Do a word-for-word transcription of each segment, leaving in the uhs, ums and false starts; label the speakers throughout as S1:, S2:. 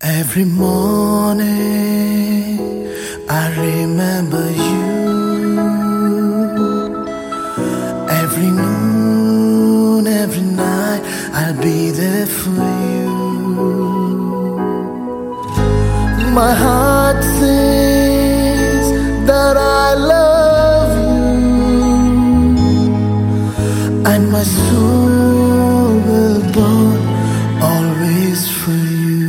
S1: Every morning I remember you. Every noon, every night I'll be there for you. My heart says that I love you, and my soul will burn always for you.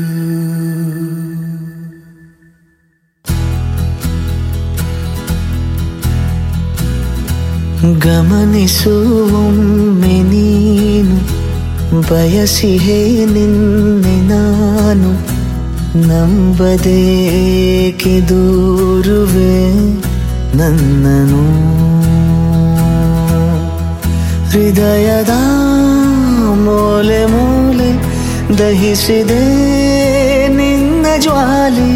S2: ಗಮನಿಸುವೊಮ್ಮೆ ನೀನು ಬಯಸಿಹೇ ನಿನ್ನೆ ನಾನು ನಂಬದೇಕೆ ದೂರುವೆ ನನ್ನನು ಹೃದಯದ ಮೂಲೆ ಮೂಲೆ ದಹಿಸಿದೆ ನಿನ್ನ ಜ್ವಾಲೆ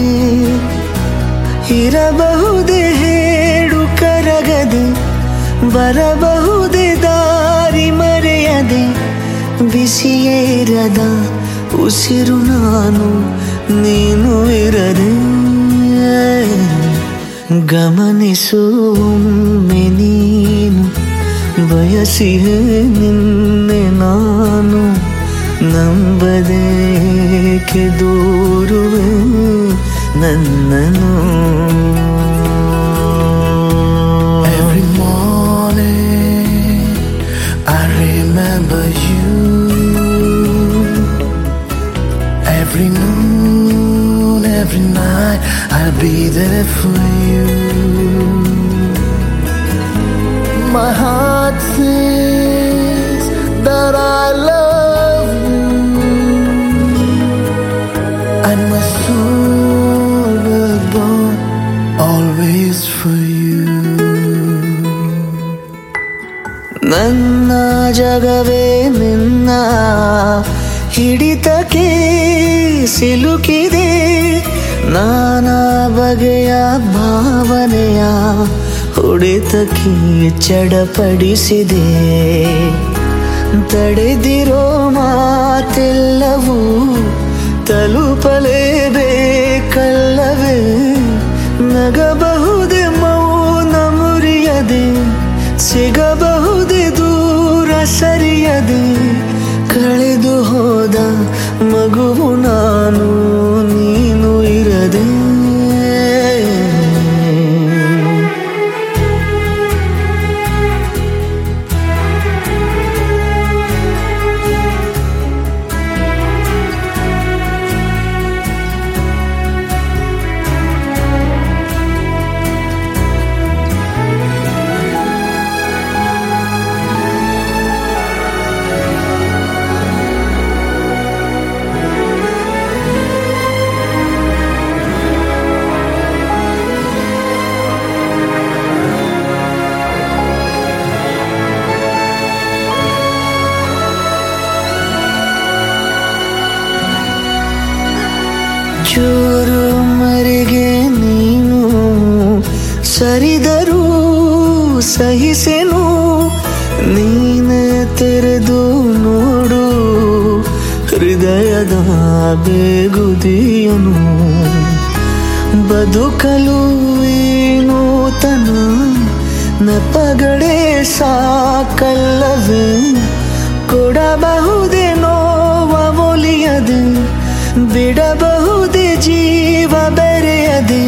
S2: ಇರಬಹುದೇ ಹೇಳು ಕರಗದೆ ಬರಬಹುದೇ ದಾರಿ ಮರೆಯದೆ ಬಿಸಿಯೇರದ ಉಸಿರು ನಾನು ನೀನು ಇರದೆ ಗಮನಿಸುವೊಮ್ಮೆ ನೀನು ಬಯಸಿಹೇ ನಿನ್ನೆ ನಾನು ನಂಬದೇಕೆ ದೂರುವೆ ನನ್ನನು.
S1: Every morning I remember you. Every noon, every night I'll be there for you. My heart says that I love you, and my soul will burn always for you.
S2: ನನ್ನ ಜಗವೇ ನಿನ್ನ ಹಿಡಿತಕ್ಕೆ ಸಿಲುಕಿದೆ ನಾನಾ ಬಗೆಯ ಭಾವನೆಯ ಹೊಡೆತಕ್ಕೆ ಚಡಪಡಿಸಿದೆ ತಡೆದಿರೋ ಮಾತೆಲ್ಲವೂ ತಲುಪಲೇಬೇಕಲ್ಲವೇ ನಗಬಹುದೇ ಮೌನ ಮುರಿಯದೆ ಸಿಗಬಹುದೇ ದೂರ ಸರಿಯದೆ ಕಳೆದು ಹೋದ ಮಗುವು ನಾನು ನೀನು ಇರದೆ ಚೂರು ಮರೆಗೆ ನೀನು ಸರಿದರೂ ಸಹಿಸೆನು ನೀನೆ ತೆರೆದು ನೋಡು ಹೃದಯದ ಬೇಗುದಿಯನು ಬದುಕಲು ನೂತನ ನೆಪಗಳೇ ಸಾಕಲ್ಲವೇ ಕೊಡಬಹುದೇ ನೋವ ಒಲಿಯದೆ ಬಿಡಬಹುದೇ ಜೀವ ಬೆರೆಯದೆ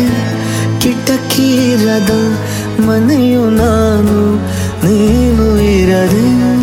S2: ಕಿಟಕಿರದ ಮನೆಯು ನಾನು ನೀನು ಇರದೆ